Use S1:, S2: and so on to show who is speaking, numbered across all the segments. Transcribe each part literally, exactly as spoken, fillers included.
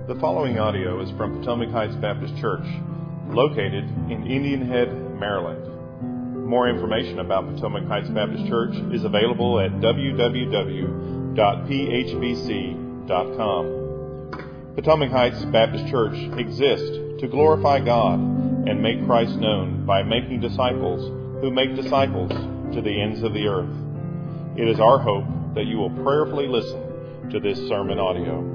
S1: The following audio is from Potomac Heights Baptist Church, located in Indian Head, Maryland. More information about Potomac Heights Baptist Church is available at w w w dot p h b c dot com. Potomac Heights Baptist Church exists to glorify God and make Christ known by making disciples who make disciples to the ends of the earth. It is our hope that you will prayerfully listen to this sermon audio.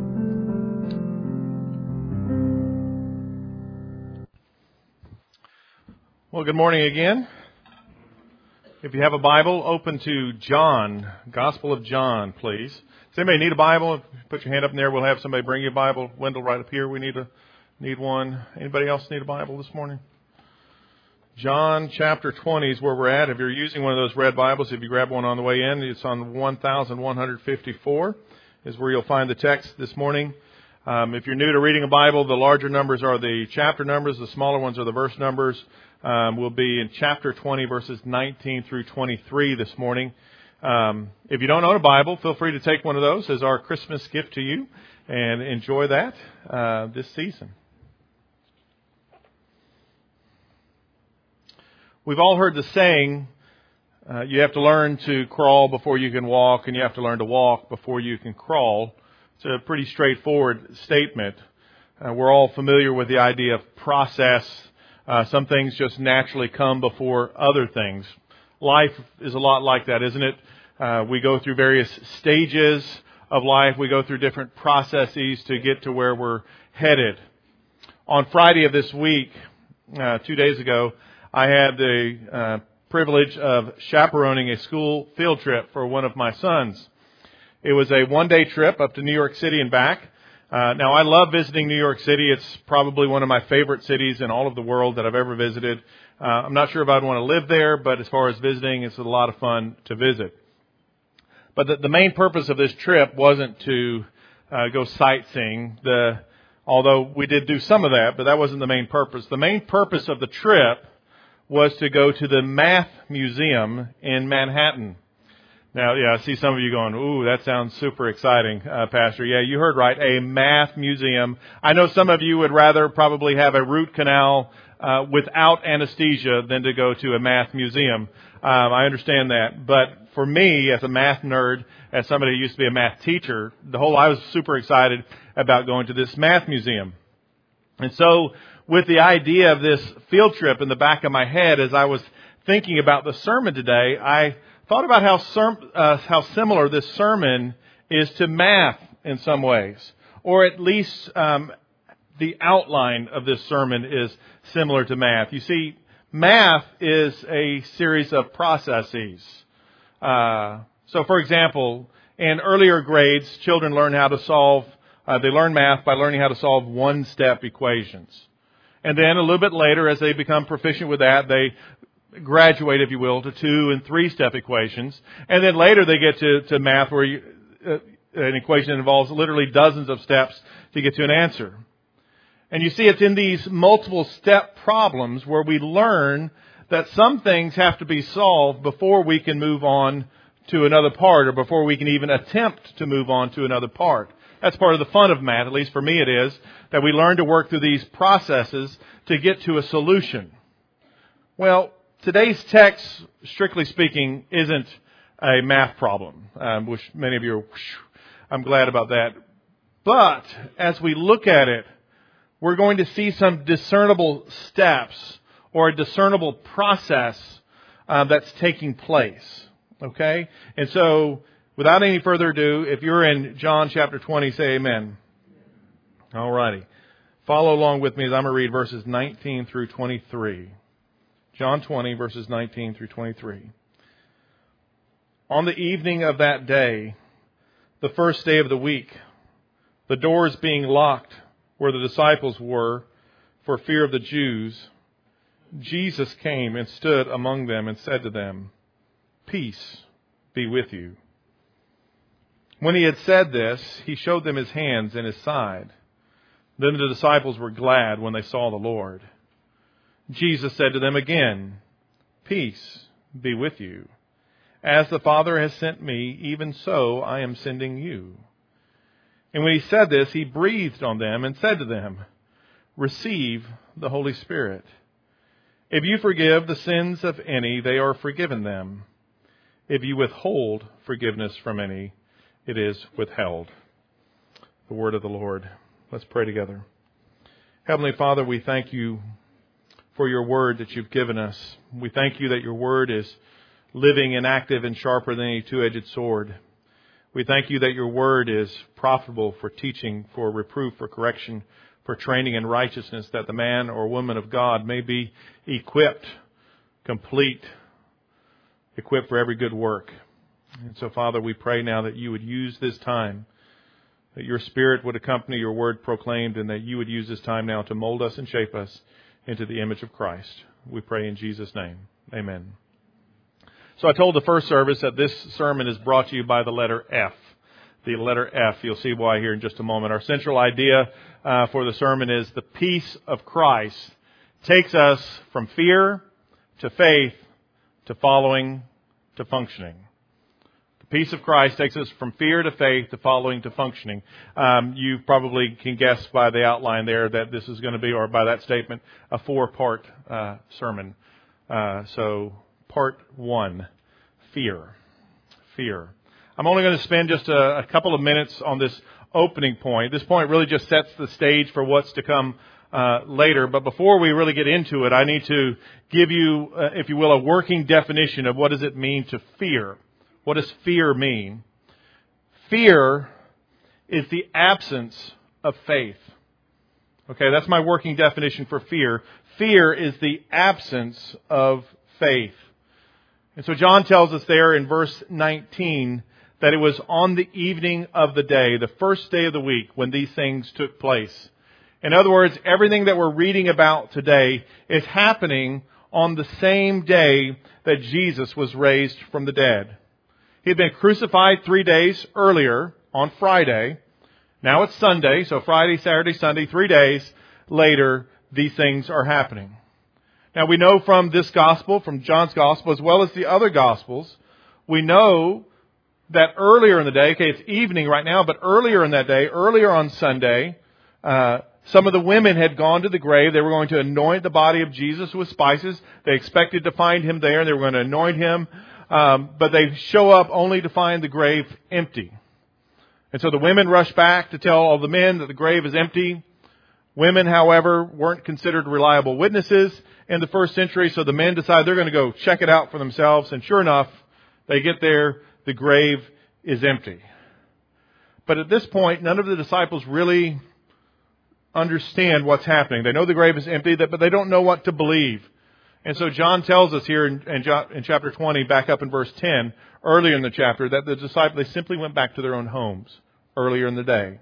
S1: Well, good morning again. If you have a Bible, open to John, Gospel of John, please. Does anybody need a Bible? Put your hand up in there. We'll have somebody bring you a Bible. Wendell, right up here. We need a need one. Anybody else need a Bible this morning? John chapter twenty is where we're at. If you're using one of those red Bibles, if you grab one on the way in, it's on one thousand one hundred fifty-four is where you'll find the text this morning. Um, if you're new to reading a Bible, the larger numbers are the chapter numbers. The smaller ones are the verse numbers. Um, we'll be in chapter twenty, verses nineteen through twenty-three this morning. Um, if you don't own a Bible, feel free to take one of those as our Christmas gift to you and enjoy that uh, this season. We've all heard the saying, uh, you have to learn to crawl before you can walk, and you have to learn to walk before you can crawl. It's a pretty straightforward statement. Uh, we're all familiar with the idea of process. Uh, some things just naturally come before other things. Life is a lot like that, isn't it? Uh, we go through various stages of life. We go through different processes to get to where we're headed. On Friday of this week, uh, two days ago, I had the uh, privilege of chaperoning a school field trip for one of my sons. It was a one-day trip up to New York City and back. Uh, now, I love visiting New York City. It's probably one of my favorite cities in all of the world that I've ever visited. Uh, I'm not sure if I'd want to live there, but as far as visiting, it's a lot of fun to visit. But the, the main purpose of this trip wasn't to uh, go sightseeing, the, although we did do some of that, but that wasn't the main purpose. The main purpose of the trip was to go to the Math Museum in Manhattan. Now, yeah, I see some of you going, ooh, that sounds super exciting, uh, Pastor. Yeah, you heard right, a math museum. I know some of you would rather probably have a root canal uh, without anesthesia than to go to a math museum. Um, I understand that. But for me, as a math nerd, as somebody who used to be a math teacher, the whole I was super excited about going to this math museum. And so with the idea of this field trip in the back of my head as I was thinking about the sermon today, I thought about how serm- uh, how similar this sermon is to math in some ways, or at least um, the outline of this sermon is similar to math. You see, math is a series of processes. Uh, so, for example, in earlier grades, children learn how to solve. Uh, they learn math by learning how to solve one-step equations, and then a little bit later, as they become proficient with that, they graduate, if you will, to two and three step equations. And then later they get to, to math where you, uh, an equation that involves literally dozens of steps to get to an answer. And you see, it's in these multiple step problems where we learn that some things have to be solved before we can move on to another part, or before we can even attempt to move on to another part. That's part of the fun of math, at least for me it is, that we learn to work through these processes to get to a solution. Well, today's text, strictly speaking, isn't a math problem, um, which many of you are, I'm glad about that. But as we look at it, we're going to see some discernible steps or a discernible process uh, that's taking place. Okay? And so, without any further ado, if you're in John chapter twenty, say amen. All righty. Follow along with me as I'm going to read verses nineteen through twenty-three. John twenty, verses nineteen through twenty-three. On the evening of that day, the first day of the week, the doors being locked where the disciples were for fear of the Jews, Jesus came and stood among them and said to them, "Peace be with you." When he had said this, he showed them his hands and his side. Then the disciples were glad when they saw the Lord. Jesus said to them again, "Peace be with you. As the Father has sent me, even so I am sending you." And when he said this, he breathed on them and said to them, "Receive the Holy Spirit. If you forgive the sins of any, they are forgiven them. If you withhold forgiveness from any, it is withheld." The word of the Lord. Let's pray together. Heavenly Father, we thank you for your word that you've given us. We thank you that your word is living and active and sharper than any two-edged sword. We thank you that your word is profitable for teaching, for reproof, for correction, for training in righteousness, that the man or woman of God may be equipped, complete, equipped for every good work. And so, Father, we pray now that you would use this time, that your Spirit would accompany your word proclaimed, and that you would use this time now to mold us and shape us into the image of Christ. We pray in Jesus' name. Amen. So I told the first service that this sermon is brought to you by the letter F. The letter F. You'll see why here in just a moment. Our central idea uh, for the sermon is the peace of Christ takes us from fear to faith to following to functioning. The peace of Christ takes us from fear to faith to following to functioning. Um, you probably can guess by the outline there that this is going to be, or by that statement, a four-part uh, sermon. Uh, so, part one, fear. Fear. I'm only going to spend just a, a couple of minutes on this opening point. This point really just sets the stage for what's to come uh, later. But before we really get into it, I need to give you, uh, if you will, a working definition of what does it mean to fear. What does fear mean? Fear is the absence of faith. Okay, that's my working definition for fear. Fear is the absence of faith. And so John tells us there in verse nineteen that it was on the evening of the day, the first day of the week, when these things took place. In other words, everything that we're reading about today is happening on the same day that Jesus was raised from the dead. He had been crucified three days earlier on Friday. Now it's Sunday, so Friday, Saturday, Sunday, three days later, these things are happening. Now we know from this gospel, from John's gospel, as well as the other gospels, we know that earlier in the day, okay, it's evening right now, but earlier in that day, earlier on Sunday, uh, some of the women had gone to the grave. They were going to anoint the body of Jesus with spices. They expected to find him there, and they were going to anoint him. Um, but they show up only to find the grave empty. And so the women rush back to tell all the men that the grave is empty. Women, however, weren't considered reliable witnesses in the first century, so the men decide they're going to go check it out for themselves. And sure enough, they get there, the grave is empty. But at this point, none of the disciples really understand what's happening. They know the grave is empty, but they don't know what to believe. And so John tells us here in, in, in chapter twenty, back up in verse ten, earlier in the chapter, that the disciples they simply went back to their own homes earlier in the day.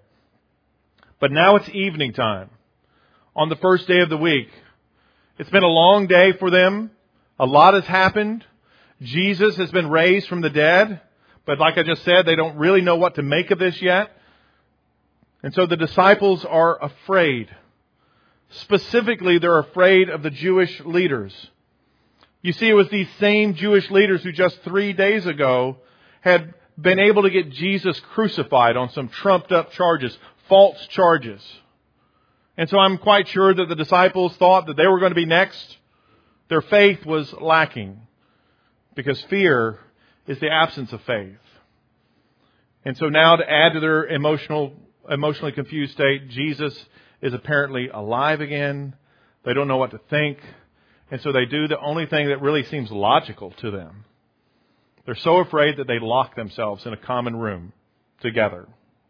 S1: But now it's evening time, on the first day of the week. It's been a long day for them. A lot has happened. Jesus has been raised from the dead. But like I just said, they don't really know what to make of this yet. And so the disciples are afraid. Specifically, they're afraid of the Jewish leaders. You see, it was these same Jewish leaders who just three days ago had been able to get Jesus crucified on some trumped up charges, false charges. And so I'm quite sure that the disciples thought that they were going to be next. Their faith was lacking because fear is the absence of faith. And so now, to add to their emotional, emotionally confused state, Jesus is apparently alive again. They don't know what to think. And so they do the only thing that really seems logical to them. They're so afraid that they lock themselves in a common room together.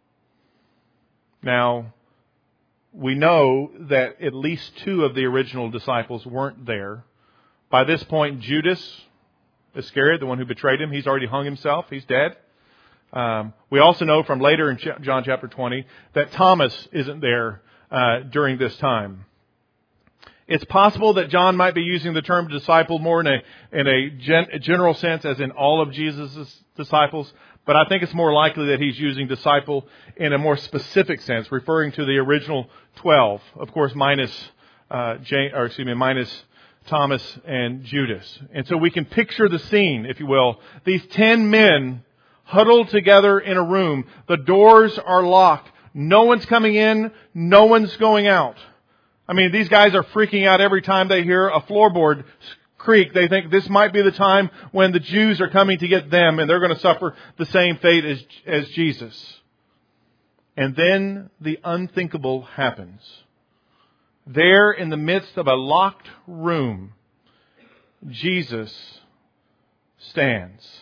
S1: Now, we know that at least two of the original disciples weren't there. By this point, Judas Iscariot, the one who betrayed him, he's already hung himself. He's dead. Um, we also know from later in John chapter twenty that Thomas isn't there uh, during this time. It's possible that John might be using the term disciple more in a in a gen, general sense, as in all of Jesus' disciples. But I think it's more likely that he's using disciple in a more specific sense, referring to the original twelve, of course, minus uh, James, or excuse me, minus Thomas and Judas. And so we can picture the scene, if you will. These ten men huddled together in a room. The doors are locked. No one's coming in. No one's going out. I mean, these guys are freaking out every time they hear a floorboard creak. They think this might be the time when the Jews are coming to get them and they're going to suffer the same fate as, as Jesus. And then the unthinkable happens. There in the midst of a locked room, Jesus stands.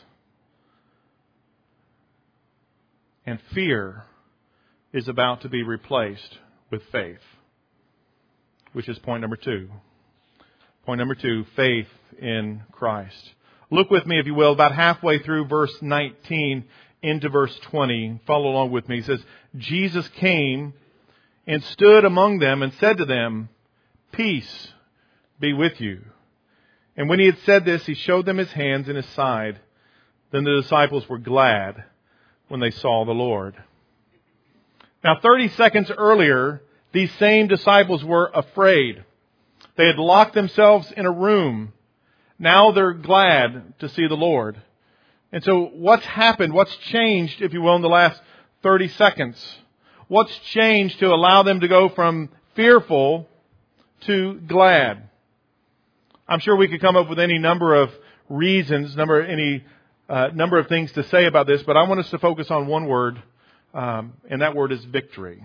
S1: And fear is about to be replaced with faith, which is point number two. Point number two, faith in Christ. Look with me, if you will, about halfway through verse nineteen into verse twenty. Follow along with me. He says, Jesus came and stood among them and said to them, "Peace be with you." And when he had said this, he showed them his hands and his side. Then the disciples were glad when they saw the Lord. Now, thirty seconds earlier, these same disciples were afraid. They had locked themselves in a room. Now they're glad to see the Lord. And so what's happened? What's changed, if you will, in the last thirty seconds? What's changed to allow them to go from fearful to glad? I'm sure we could come up with any number of reasons, number any uh, number of things to say about this, but I want us to focus on one word, um, and that word is victory.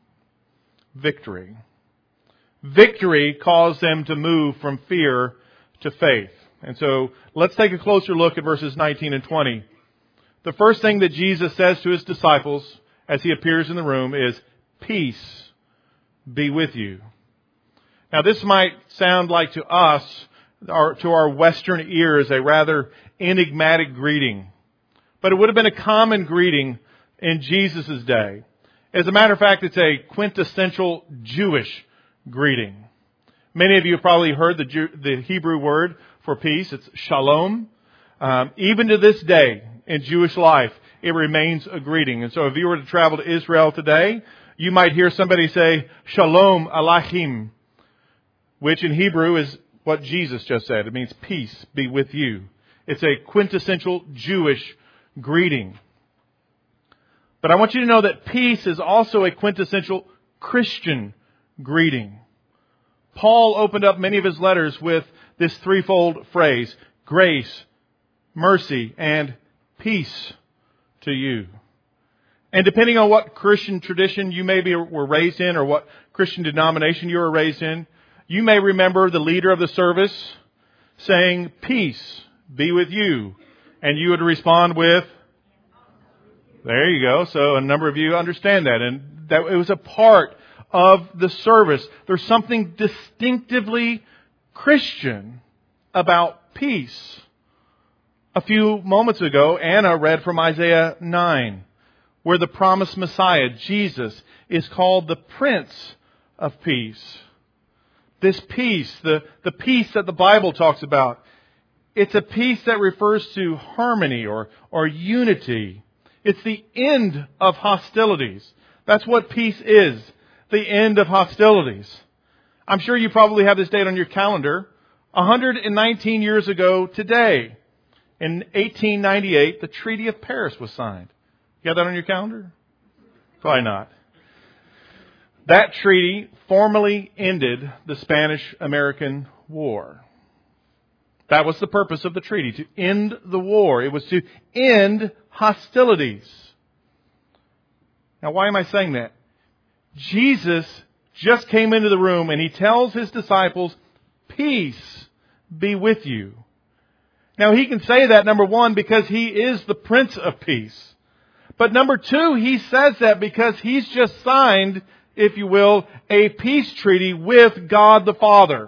S1: Victory. Victory caused them to move from fear to faith. And so let's take a closer look at verses nineteen and twenty. The first thing that Jesus says to his disciples as he appears in the room is, "Peace be with you." Now this might sound like to us, or to our Western ears, a rather enigmatic greeting. But it would have been a common greeting in Jesus' day. As a matter of fact, it's a quintessential Jewish greeting. Many of you have probably heard the, Jew, the Hebrew word for peace. It's shalom. Um, even to this day in Jewish life, it remains a greeting. And so if you were to travel to Israel today, you might hear somebody say, "Shalom Aleichem," which in Hebrew is what Jesus just said. It means peace be with you. It's a quintessential Jewish greeting. But I want you to know that peace is also a quintessential Christian greeting. Paul opened up many of his letters with this threefold phrase: grace, mercy, and peace to you. And depending on what Christian tradition you maybe were raised in, or what Christian denomination you were raised in, you may remember the leader of the service saying, "Peace be with you." And you would respond with, there you go. So a number of you understand that. And that it was a part of the service. There's something distinctively Christian about peace. A few moments ago, Anna read from Isaiah nine, where the promised Messiah, Jesus, is called the Prince of Peace. This peace, the, the peace that the Bible talks about, it's a peace that refers to harmony or, or unity. It's the end of hostilities. That's what peace is. The end of hostilities. I'm sure you probably have this date on your calendar. one hundred nineteen years ago today, in eighteen ninety-eight, the Treaty of Paris was signed. You got that on your calendar? Probably not. That treaty formally ended the Spanish-American War. That was the purpose of the treaty, to end the war. It was to end hostilities. Now, why am I saying that? Jesus just came into the room and he tells his disciples, "Peace be with you." Now, he can say that, number one, because he is the Prince of Peace. But number two, he says that because he's just signed, if you will, a peace treaty with God the Father.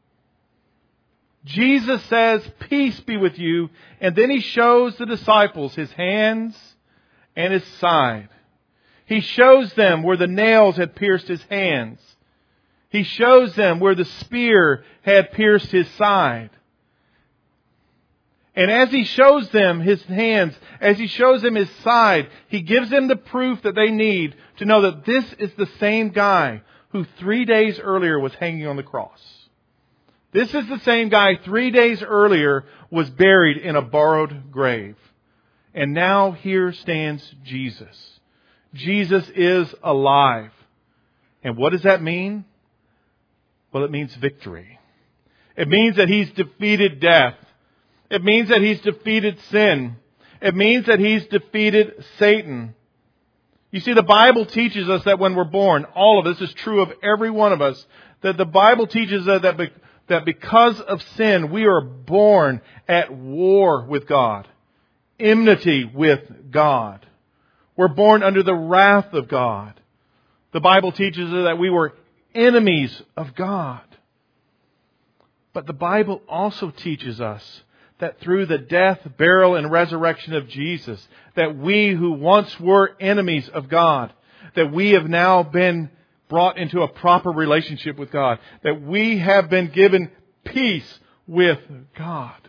S1: Jesus says, "Peace be with you." And then he shows the disciples his hands and his side. He shows them where the nails had pierced his hands. He shows them where the spear had pierced his side. And as he shows them his hands, as he shows them his side, he gives them the proof that they need to know that this is the same guy who three days earlier was hanging on the cross. This is the same guy three days earlier was buried in a borrowed grave. And now here stands Jesus. Jesus is alive. And what does that mean? Well, it means victory. It means that He's defeated death. It means that He's defeated sin. It means that He's defeated Satan. You see, the Bible teaches us that when we're born, all of this is true of every one of us, that the Bible teaches us that, be, that because of sin, we are born at war with God, enmity with God. We're born under the wrath of God. The Bible teaches us that we were enemies of God. But the Bible also teaches us that through the death, burial, and resurrection of Jesus, that we who once were enemies of God, that we have now been brought into a proper relationship with God, that we have been given peace with God.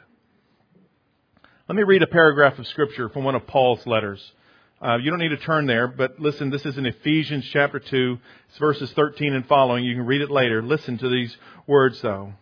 S1: Let me read a paragraph of Scripture from one of Paul's letters. Uh, you don't need to turn there, but listen, this is in Ephesians chapter two, it's verses thirteen and following. You can read it later. Listen to these words, though.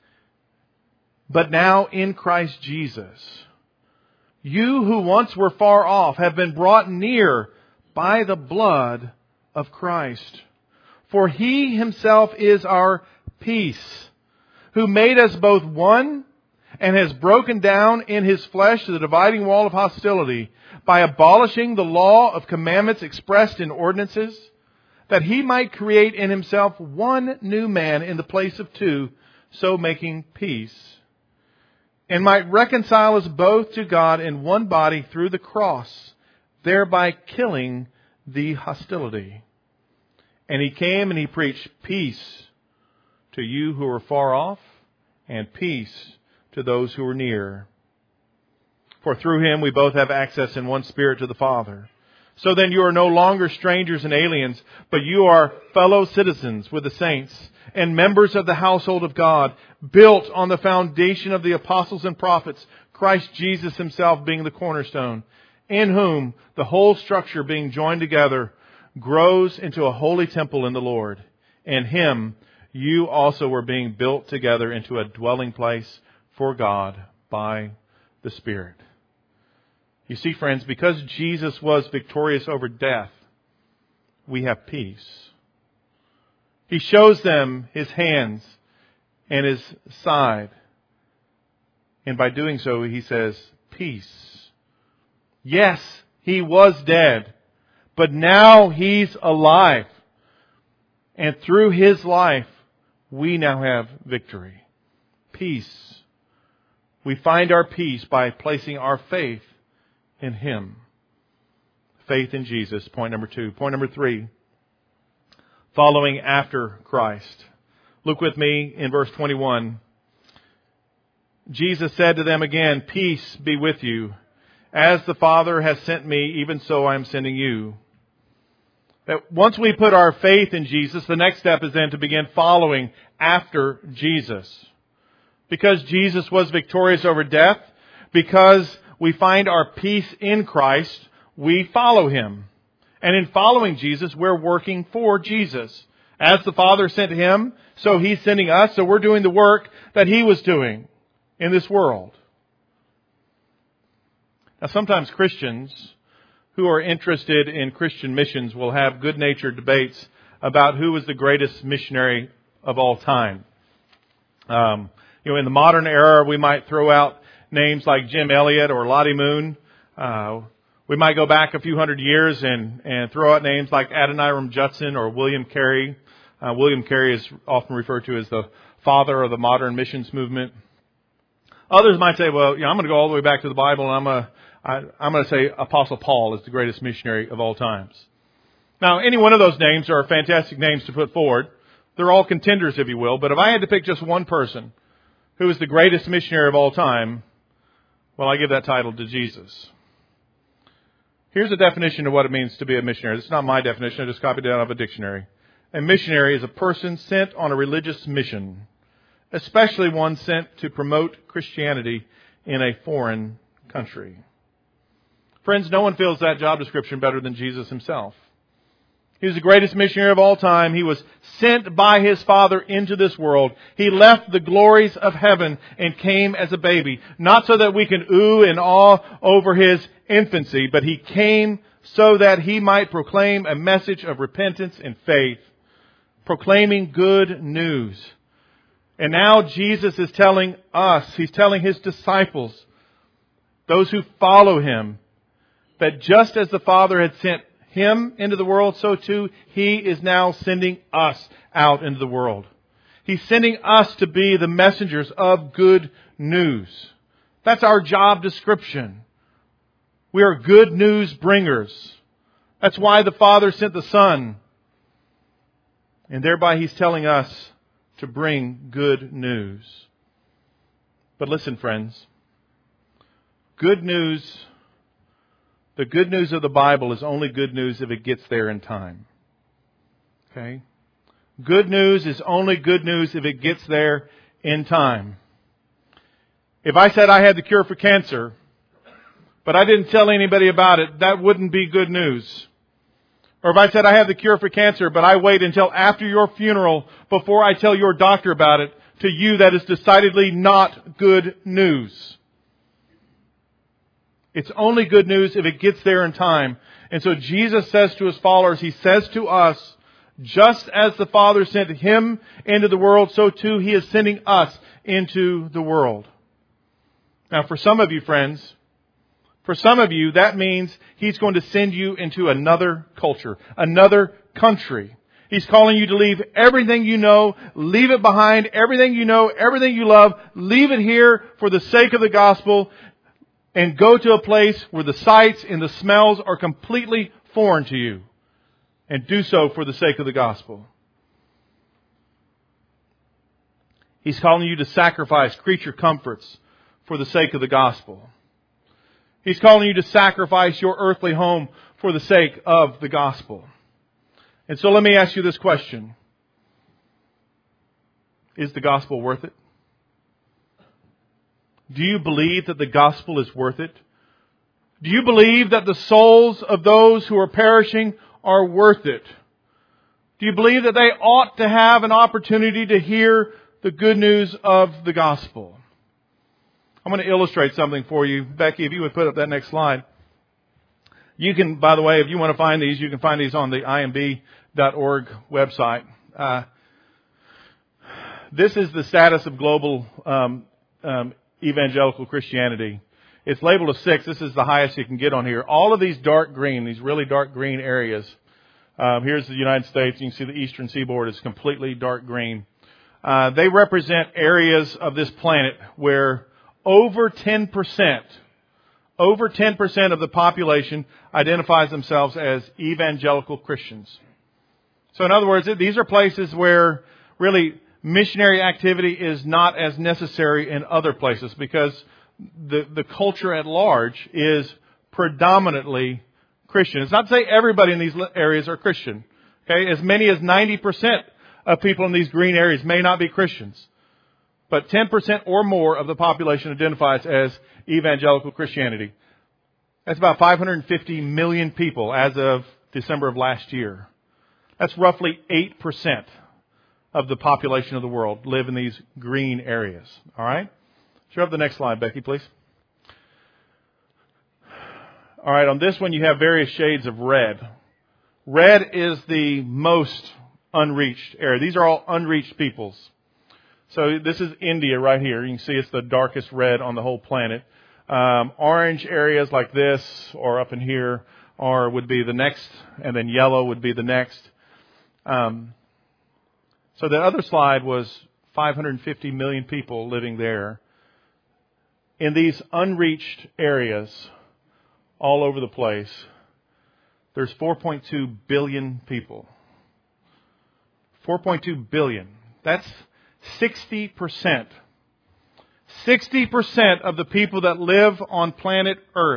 S1: But now in Christ Jesus, you who once were far off have been brought near by the blood of Christ. For He Himself is our peace, who made us both one and has broken down in His flesh the dividing wall of hostility by abolishing the law of commandments expressed in ordinances, that He might create in Himself one new man in the place of two, so making peace, and might reconcile us both to God in one body through the cross, thereby killing the hostility. And He came and He preached peace to you who are far off, and peace to those who are near. For through Him we both have access in one Spirit to the Father. So then you are no longer strangers and aliens, but you are fellow citizens with the saints and members of the household of God, built on the foundation of the apostles and prophets, Christ Jesus Himself being the cornerstone, in whom the whole structure being joined together grows into a holy temple in the Lord. In Him you also were being built together into a dwelling place for God by the Spirit. You see, friends, because Jesus was victorious over death, we have peace. He shows them His hands and His side. And by doing so, He says, peace. Yes, He was dead, but now He's alive. And through His life, we now have victory. Peace. We find our peace by placing our faith in Him. Faith in Jesus, point number two. Point number three, following after Christ. Look with me in verse twenty-one. Jesus said to them again, peace be with you. As the Father has sent me, even so I am sending you. That once we put our faith in Jesus, the next step is then to begin following after Jesus. Because Jesus was victorious over death, because we find our peace in Christ, we follow Him. And in following Jesus, we're working for Jesus. As the Father sent Him, so He's sending us, so we're doing the work that He was doing in this world. Now, sometimes Christians who are interested in Christian missions will have good-natured debates about who was the greatest missionary of all time. Um, you know, in the modern era, we might throw out names like Jim Elliot or Lottie Moon. Uh, we might go back a few hundred years and, and throw out names like Adoniram Judson or William Carey. Uh, William Carey is often referred to as the father of the modern missions movement. Others might say, well, you know, I'm going to go all the way back to the Bible, and I'm going to I, I'm going to say Apostle Paul is the greatest missionary of all times. Now, any one of those names are fantastic names to put forward. They're all contenders, if you will. But if I had to pick just one person who is the greatest missionary of all time, well, I give that title to Jesus. Here's a definition of what it means to be a missionary. This is not my definition. I just copied it out of a dictionary. A missionary is a person sent on a religious mission, especially one sent to promote Christianity in a foreign country. Friends, no one fills that job description better than Jesus Himself. He was the greatest missionary of all time. He was sent by His Father into this world. He left the glories of heaven and came as a baby. Not so that we can ooh and awe over His infancy, but He came so that he might proclaim a message of repentance and faith, proclaiming good news. And now Jesus is telling us, He's telling His disciples, those who follow Him, that just as the Father had sent Him into the world, so too He is now sending us out into the world. He's sending us to be the messengers of good news. That's our job description. We are good news bringers. That's why the Father sent the Son. And thereby He's telling us to bring good news. But listen, friends. Good news, the good news of the Bible is only good news if it gets there in time. Okay? Good news is only good news if it gets there in time. If I said I had the cure for cancer, but I didn't tell anybody about it, that wouldn't be good news. Or if I said I have the cure for cancer, but I wait until after your funeral before I tell your doctor about it, to you that is decidedly not good news. It's only good news if it gets there in time. And so Jesus says to His followers, He says to us, just as the Father sent Him into the world, so too He is sending us into the world. Now for some of you, friends, for some of you, that means He's going to send you into another culture, another country. He's calling you to leave everything you know, leave it behind, everything you know, everything you love, leave it here for the sake of the gospel, and go to a place where the sights and the smells are completely foreign to you. And do so for the sake of the gospel. He's calling you to sacrifice creature comforts for the sake of the gospel. He's calling you to sacrifice your earthly home for the sake of the gospel. And so let me ask you this question. Is the gospel worth it? Do you believe that the gospel is worth it? Do you believe that the souls of those who are perishing are worth it? Do you believe that they ought to have an opportunity to hear the good news of the gospel? I'm going to illustrate something for you. Becky, if you would put up that next slide. You can, by the way, if you want to find these, you can find these on the I M B dot org website. Uh, this is the status of global um, um, evangelical Christianity. It's labeled a six. This is the highest you can get on here. All of these dark green, these really dark green areas. Um, here's the United States. You can see the eastern seaboard is completely dark green. Uh, they represent areas of this planet where over ten percent, over ten percent of the population identifies themselves as evangelical Christians. So in other words, these are places where really missionary activity is not as necessary in other places because the, the culture at large is predominantly Christian. It's not to say everybody in these areas are Christian. Okay, as many as ninety percent of people in these green areas may not be Christians. But ten percent or more of the population identifies as evangelical Christianity. That's about five hundred fifty million people as of December of last year. That's roughly eight percent of the population of the world live in these green areas. All right? Show up the next slide, Becky, please. All right, on this one you have various shades of red. Red is the most unreached area. These are all unreached peoples. So this is India right here. You can see it's the darkest red on the whole planet. Um, orange areas like this or up in here are would be the next, and then yellow would be the next. Um, so the other slide was five hundred fifty million people living there. In these unreached areas all over the place, there's four point two billion people. four point two billion. That's sixty percent. sixty percent of the people that live on planet Earth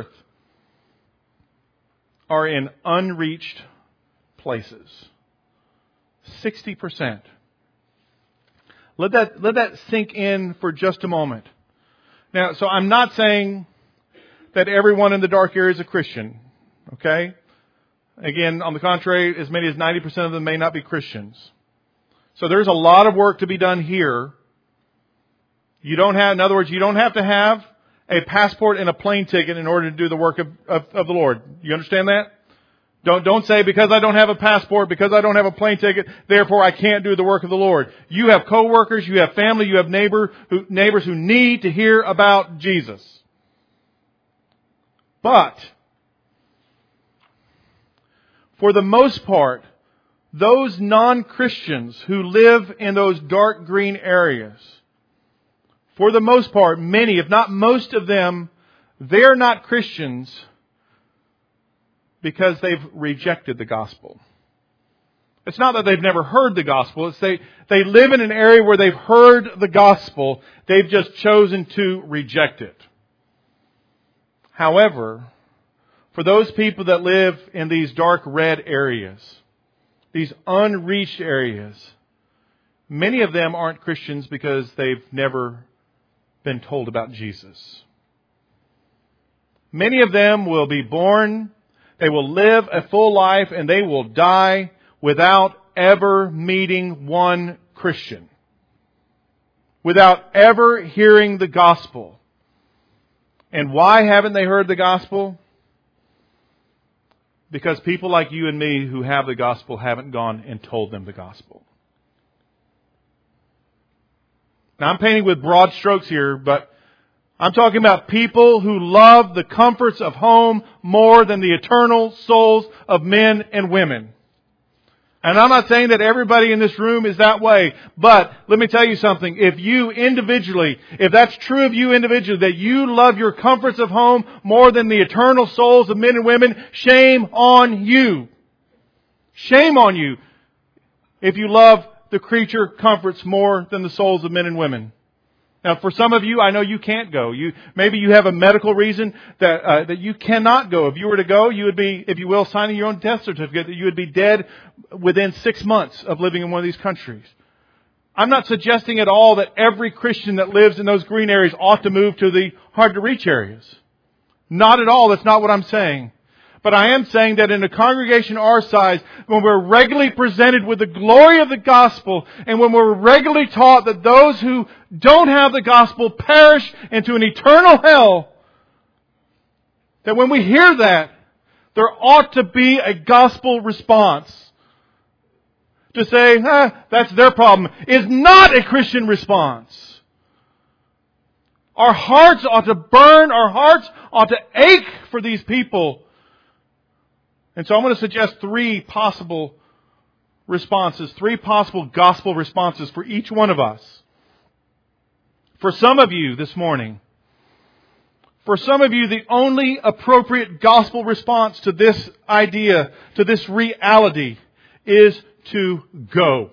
S1: are in unreached places. sixty percent. Let that, let that sink in for just a moment. Now, so I'm not saying that everyone in the dark area is a Christian. Okay? Again, on the contrary, as many as ninety percent of them may not be Christians. So there's a lot of work to be done here. You don't have, in other words, you don't have to have a passport and a plane ticket in order to do the work of, of, of the Lord. You understand that? Don't, don't say, because I don't have a passport, because I don't have a plane ticket, therefore I can't do the work of the Lord. You have coworkers, you have family, you have neighbor who, neighbors who need to hear about Jesus. But, for the most part, those non-Christians who live in those dark green areas, for the most part, many, if not most of them, they're not Christians because they've rejected the gospel. It's not that they've never heard the gospel. It's they, they live in an area where they've heard the gospel. They've just chosen to reject it. However, for those people that live in these dark red areas, these unreached areas, many of them aren't Christians because they've never been told about Jesus. Many of them will be born, they will live a full life, and they will die without ever meeting one Christian. Without ever hearing the gospel. And why haven't they heard the gospel? Because people like you and me who have the gospel haven't gone and told them the gospel. Now I'm painting with broad strokes here, but I'm talking about people who love the comforts of home more than the eternal souls of men and women. And I'm not saying that everybody in this room is that way, but let me tell you something. If you individually, if that's true of you individually, that you love your comforts of home more than the eternal souls of men and women, shame on you. Shame on you if you love the creature comforts more than the souls of men and women. Now, for some of you, I know you can't go. You maybe you have a medical reason that uh, that you cannot go. If you were to go, you would be, if you will, signing your own death certificate that you would be dead within six months of living in one of these countries. I'm not suggesting at all that every Christian that lives in those green areas ought to move to the hard-to-reach areas. Not at all. That's not what I'm saying. But I am saying that in a congregation our size, when we're regularly presented with the glory of the gospel, and when we're regularly taught that those who don't have the gospel perish into an eternal hell, that when we hear that, there ought to be a gospel response. To say, ah, that's their problem, is not a Christian response. Our hearts ought to burn, our hearts ought to ache for these people. And so I'm going to suggest three possible responses, three possible gospel responses for each one of us. For some of you this morning, for some of you, the only appropriate gospel response to this idea, to this reality, is to go.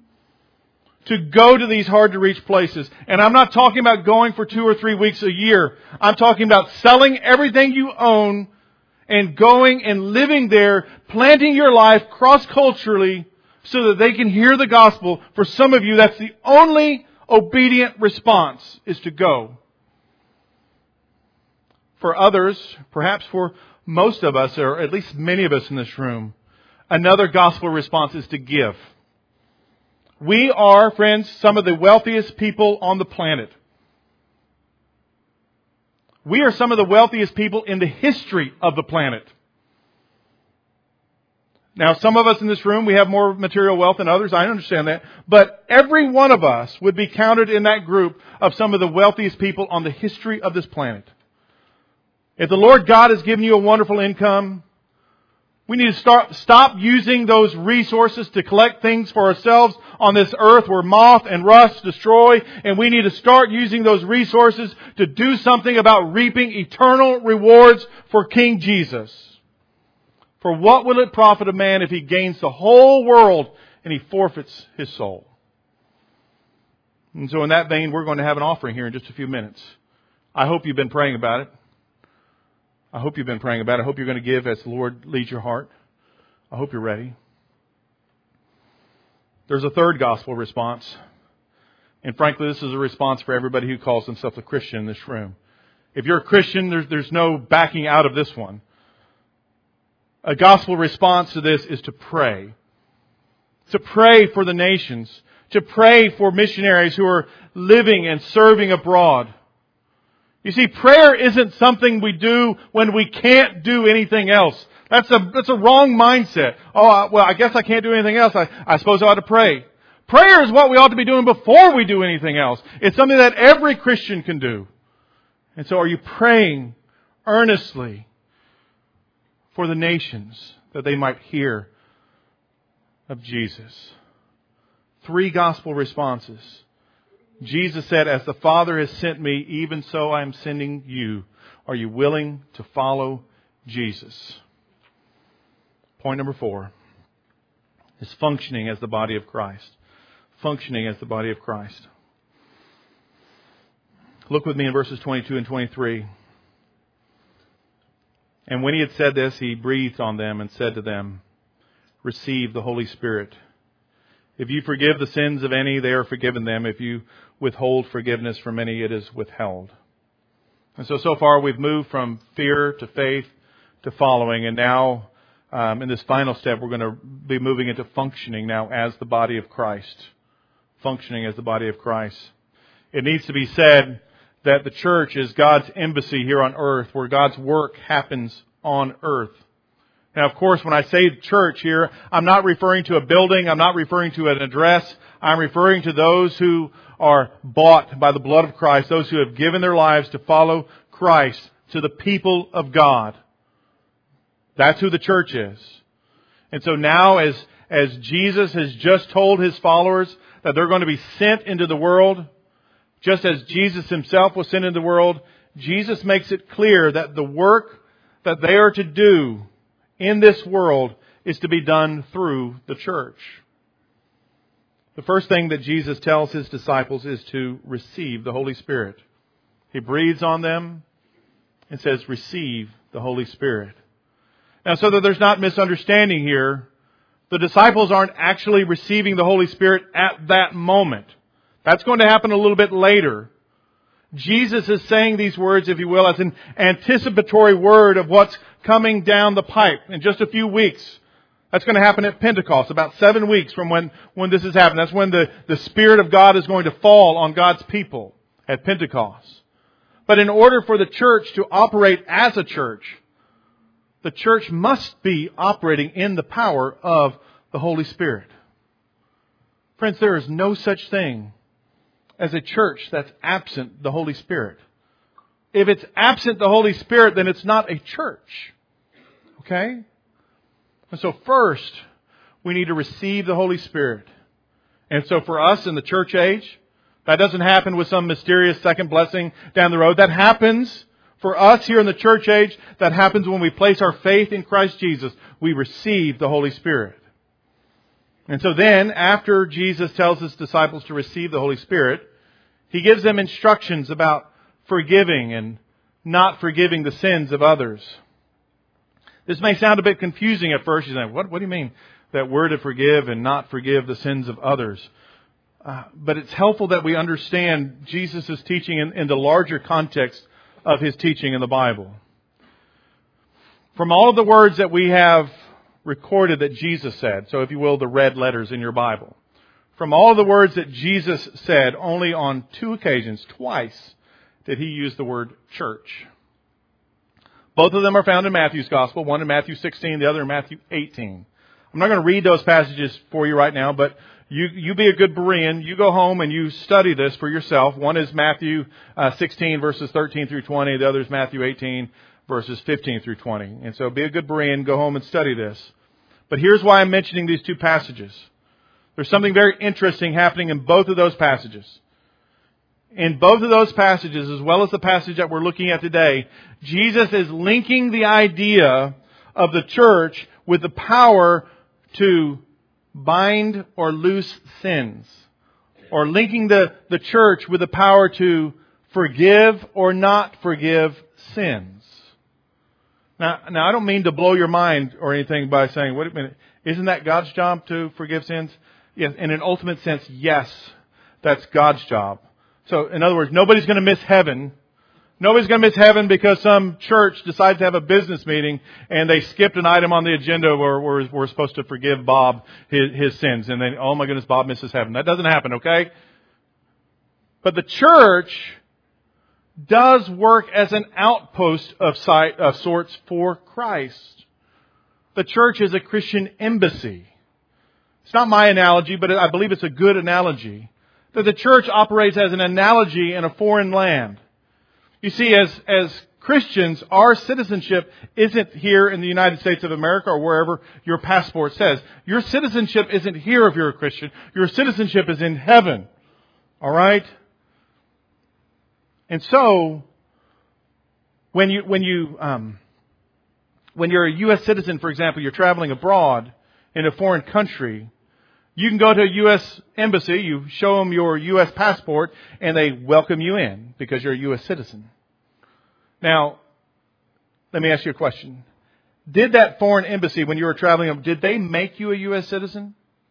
S1: To go to these hard-to-reach places. And I'm not talking about going for two or three weeks a year. I'm talking about selling everything you own and going and living there, planting your life cross-culturally so that they can hear the gospel. For some of you, that's the only obedient response, is to go. For others, perhaps for most of us, or at least many of us in this room, another gospel response is to give. We are, friends, some of the wealthiest people on the planet. We are some of the wealthiest people in the history of the planet. Now, some of us in this room, we have more material wealth than others. I understand that. But every one of us would be counted in that group of some of the wealthiest people on the history of this planet. If the Lord God has given you a wonderful income, we need to start, stop using those resources to collect things for ourselves on this earth where moth and rust destroy. And we need to start using those resources to do something about reaping eternal rewards for King Jesus. For what will it profit a man if he gains the whole world and he forfeits his soul? And so in that vein, we're going to have an offering here in just a few minutes. I hope you've been praying about it. I hope you've been praying about it. I hope you're going to give as the Lord leads your heart. I hope you're ready. There's a third gospel response. And frankly, this is a response for everybody who calls themselves a Christian in this room. If you're a Christian, there's, there's no backing out of this one. A gospel response to this is to pray. To pray for the nations. To pray for missionaries who are living and serving abroad. You see, prayer isn't something we do when we can't do anything else. That's a, that's a wrong mindset. Oh, I, well, I guess I can't do anything else. I, I suppose I ought to pray. Prayer is what we ought to be doing before we do anything else. It's something that every Christian can do. And so are you praying earnestly for the nations that they might hear of Jesus? Three gospel responses. Jesus said, as the Father has sent me, even so I am sending you. Are you willing to follow Jesus? Point number four is functioning as the body of Christ. Functioning as the body of Christ. Look with me in verses twenty-two and twenty-three. And when he had said this, he breathed on them and said to them, receive the Holy Spirit. If you forgive the sins of any, they are forgiven them. If you withhold forgiveness from any, it is withheld. And so, so far we've moved from fear to faith to following. And now, um, in this final step, we're going to be moving into functioning now as the body of Christ. Functioning as the body of Christ. It needs to be said that the church is God's embassy here on earth, where God's work happens on earth. Now, of course, when I say church here, I'm not referring to a building. I'm not referring to an address. I'm referring to those who are bought by the blood of Christ, those who have given their lives to follow Christ, to the people of God. That's who the church is. And so now, as, as Jesus has just told His followers that they're going to be sent into the world, just as Jesus Himself was sent into the world, Jesus makes it clear that the work that they are to do in this world is to be done through the church. The first thing that Jesus tells His disciples is to receive the Holy Spirit. He breathes on them and says, receive the Holy Spirit. Now, so that there's not misunderstanding here, the disciples aren't actually receiving the Holy Spirit at that moment. That's going to happen a little bit later. Jesus is saying these words, if you will, as an anticipatory word of what's coming down the pipe in just a few weeks. That's going to happen at Pentecost, about seven weeks from when, when this has happened. That's when the, the Spirit of God is going to fall on God's people at Pentecost. But in order for the church to operate as a church, the church must be operating in the power of the Holy Spirit. Friends, there is no such thing as a church that's absent the Holy Spirit. If it's absent the Holy Spirit, then it's not a church. Okay? And so first, we need to receive the Holy Spirit. And so for us in the church age, that doesn't happen with some mysterious second blessing down the road. That happens for us here in the church age. That happens when we place our faith in Christ Jesus. We receive the Holy Spirit. And so then, after Jesus tells His disciples to receive the Holy Spirit, He gives them instructions about forgiving and not forgiving the sins of others. This may sound a bit confusing at first. You're saying, what, what do you mean that we're to forgive and not forgive the sins of others? Uh, but it's helpful that we understand Jesus' teaching in, in the larger context of His teaching in the Bible. From all of the words that we have recorded that Jesus said, so if you will, the red letters in your Bible. From all of the words that Jesus said, only on two occasions, twice, did He use the word church. Both of them are found in Matthew's Gospel, one in Matthew sixteen, the other in Matthew eighteen. I'm not going to read those passages for you right now, but you, you be a good Berean. You go home and you study this for yourself. One is Matthew uh, sixteen, verses thirteen through twenty. The other is Matthew eighteen, verses fifteen through twenty. And so be a good Berean. Go home and study this. But here's why I'm mentioning these two passages. There's something very interesting happening in both of those passages. In both of those passages, as well as the passage that we're looking at today, Jesus is linking the idea of the church with the power to bind or loose sins. Or linking the, the church with the power to forgive or not forgive sins. Now, now, I don't mean to blow your mind or anything by saying, wait a minute, isn't that God's job to forgive sins? Yes, in an ultimate sense, yes, that's God's job. So, in other words, nobody's going to miss heaven. Nobody's going to miss heaven because some church decides to have a business meeting and they skipped an item on the agenda where we're, we're supposed to forgive Bob his, his sins. And then, oh my goodness, Bob misses heaven. That doesn't happen, okay? But the church does work as an outpost of, sight, of sorts for Christ. the church is a Christian embassy. It's not my analogy, but I believe it's a good analogy. That the church operates as an analogy in a foreign land. You see, as, as Christians, our citizenship isn't here in the United States of America or wherever your passport says. Your citizenship isn't here if you're a Christian. Your citizenship is in heaven. All right? And so, when you, when you, um, when you're a U S citizen, for example, you're traveling abroad in a foreign country, you can go to a U S embassy, you show them your U S passport, and they welcome you in because you're a U S citizen. Now, let me ask you a question. Did that foreign embassy, when you were traveling, did they make you a U S citizen?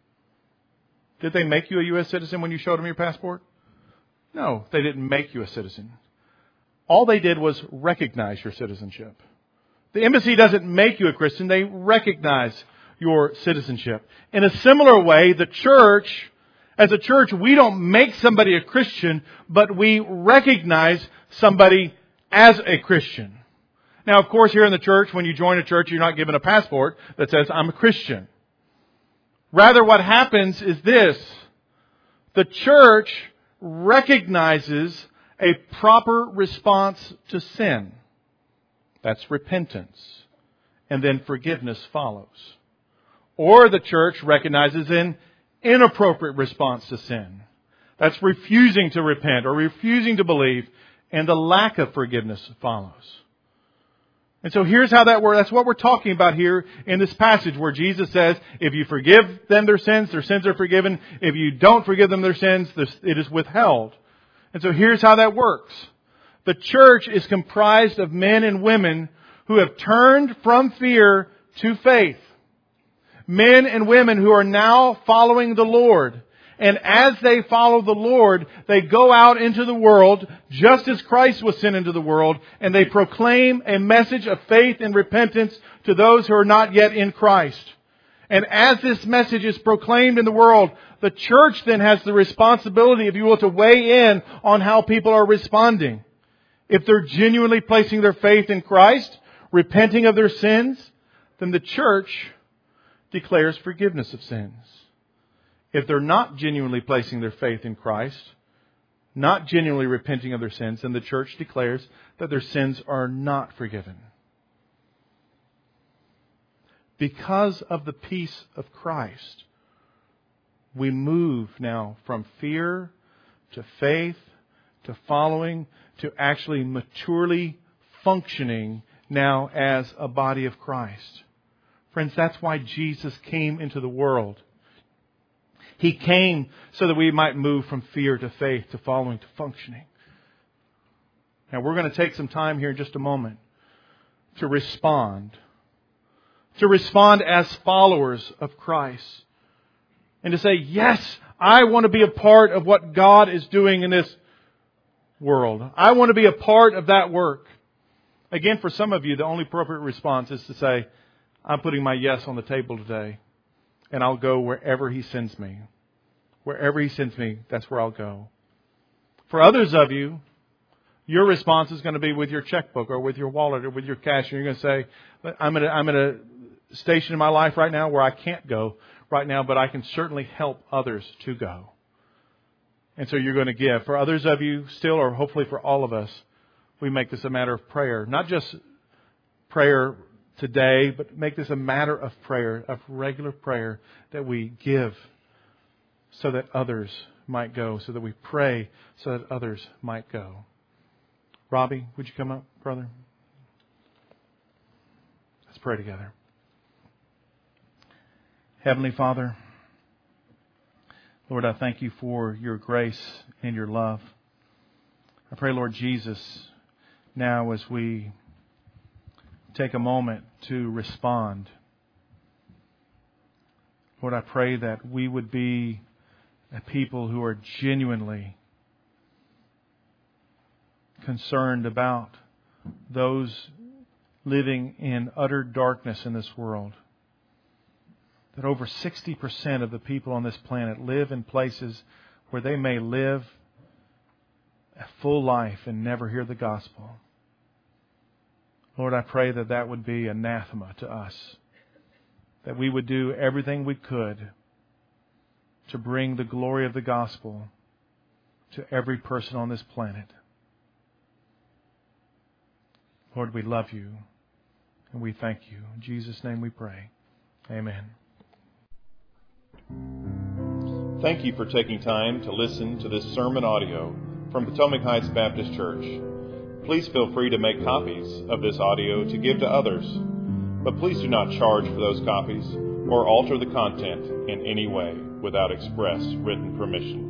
S1: Did they make you a U S citizen when you showed them your passport? No, they didn't make you a citizen. All they did was recognize your citizenship. The embassy doesn't make you a Christian, they recognize your citizenship. In a similar way, the church, as a church, we don't make somebody a Christian, but we recognize somebody as a Christian. Now, of course, here in the church, when you join a church, you're not given a passport that says, I'm a Christian. Rather, what happens is this. The church recognizes a proper response to sin. That's repentance. And then forgiveness follows. Or the church recognizes an inappropriate response to sin. That's refusing to repent or refusing to believe, and the lack of forgiveness follows. And so here's how that works. That's what we're talking about here in this passage where Jesus says, if you forgive them their sins, their sins are forgiven. If you don't forgive them their sins, it is withheld. And so here's how that works. The church is comprised of men and women who have turned from fear to faith. Men and women who are now following the Lord. And as they follow the Lord, they go out into the world, just as Christ was sent into the world, and they proclaim a message of faith and repentance to those who are not yet in Christ. And as this message is proclaimed in the world, the church then has the responsibility, if you will, to weigh in on how people are responding. If they're genuinely placing their faith in Christ, repenting of their sins, then the church declares forgiveness of sins. If they're not genuinely placing their faith in Christ, not genuinely repenting of their sins, then the church declares that their sins are not forgiven. Because of the peace of Christ, we move now from fear to faith to following to actually maturely functioning now as a body of Christ. Friends, that's why Jesus came into the world. He came so that we might move from fear to faith to following to functioning. Now we're going to take some time here in just a moment to respond. To respond as followers of Christ. And to say, yes, I want to be a part of what God is doing in this world. I want to be a part of that work. Again, for some of you, the only appropriate response is to say, I'm putting my yes on the table today. And I'll go wherever He sends me. Wherever He sends me, that's where I'll go. For others of you, your response is going to be with your checkbook or with your wallet or with your cash. And you're going to say, I'm in a, I'm in a station in my life right now where I can't go right now, but I can certainly help others to go. And so you're going to give. For others of you still, or hopefully for all of us, we make this a matter of prayer. Not just prayer today, but make this a matter of prayer, of regular prayer, that we give so that others might go, so that we pray so that others might go. Robbie, would you come up, brother? Let's pray together. Heavenly Father, Lord, I thank You for Your grace and Your love. I pray, Lord Jesus, now as we take a moment to respond, Lord, I pray that we would be a people who are genuinely concerned about those living in utter darkness in this world. That over sixty percent of the people on this planet live in places where they may live a full life and never hear the gospel. Lord, I pray that that would be anathema to us. that we would do everything we could to bring the glory of the gospel to every person on this planet. Lord, we love you and we thank you. In Jesus' name we pray. Amen. Thank you for taking time to listen to this sermon audio from Potomac Heights Baptist Church. Please feel free to make copies of this audio to give to others, but please do not charge for those copies or alter the content in any way without express written permission.